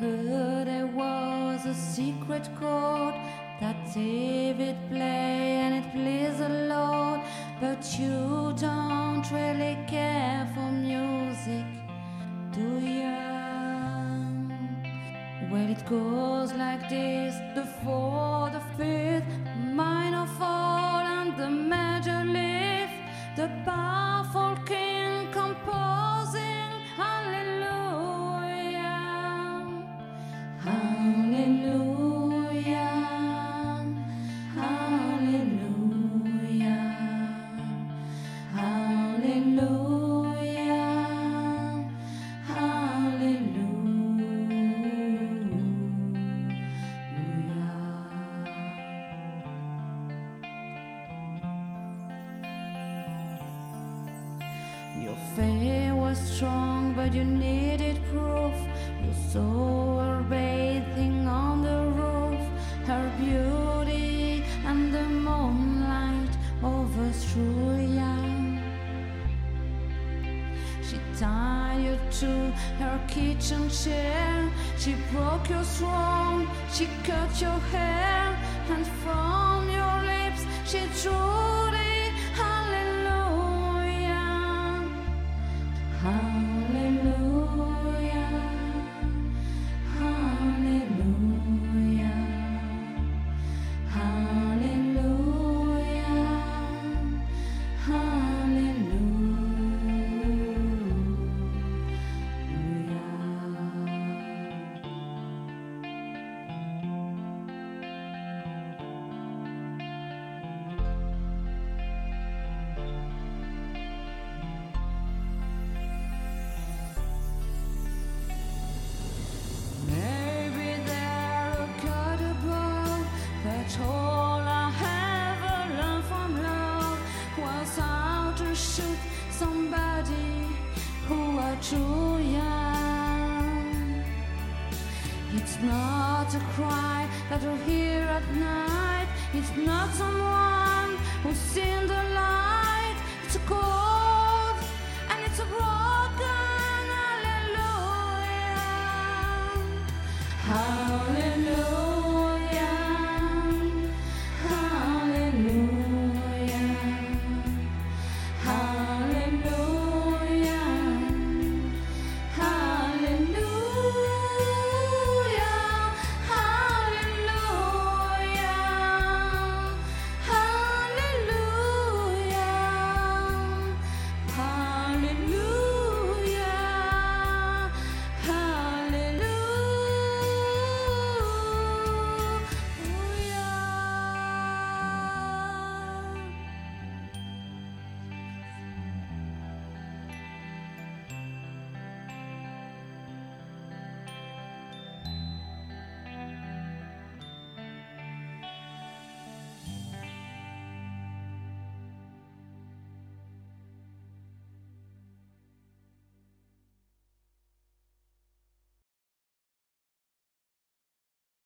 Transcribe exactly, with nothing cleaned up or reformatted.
heard there was a secret chord that David played and it pleased the Lord, but you don't really care for music, do you? Well, it goes like this: the fourth, the fifth, minor fall and the major lift, the powerful king composing hallelujah, hallelujah, hallelujah, hallelujah, hallelujah. Your faith was strong, but you needed proof. You saw her bathing on the roof, her beauty and the moonlight overthrew you. She tied you to her kitchen chair, she broke your throne, she cut your hair, and from your lips she drew